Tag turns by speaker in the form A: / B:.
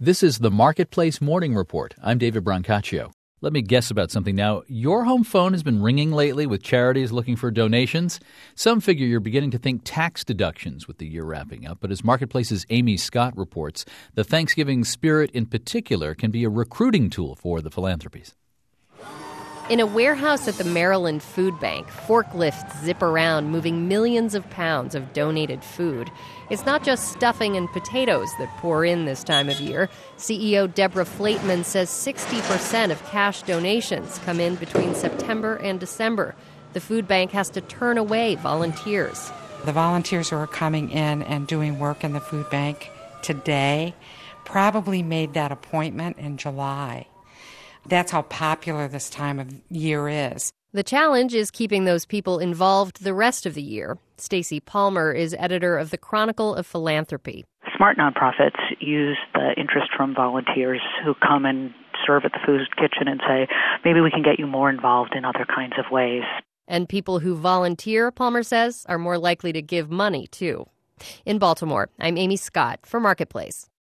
A: This is the Marketplace Morning Report. I'm David Brancaccio. Let me guess about something now. Your home phone has been ringing lately with charities looking for donations. Some figure you're beginning to think tax deductions with the year wrapping up. But as Marketplace's Amy Scott reports, the Thanksgiving spirit in particular can be a recruiting tool for the philanthropies.
B: In a warehouse at the Maryland Food Bank, forklifts zip around moving millions of pounds of donated food. It's not just stuffing and potatoes that pour in this time of year. CEO Deborah Flateman says 60% of cash donations come in between September and December. The food bank has to turn away volunteers.
C: The volunteers who are coming in and doing work in the food bank today probably made that appointment in July. That's how popular this time of year is.
B: The challenge is keeping those people involved the rest of the year. Stacy Palmer is editor of the Chronicle of Philanthropy.
D: Smart nonprofits use the interest from volunteers who come and serve at the food kitchen and say, maybe we can get you more involved in other kinds of ways.
B: And people who volunteer, Palmer says, are more likely to give money, too. In Baltimore, I'm Amy Scott for Marketplace.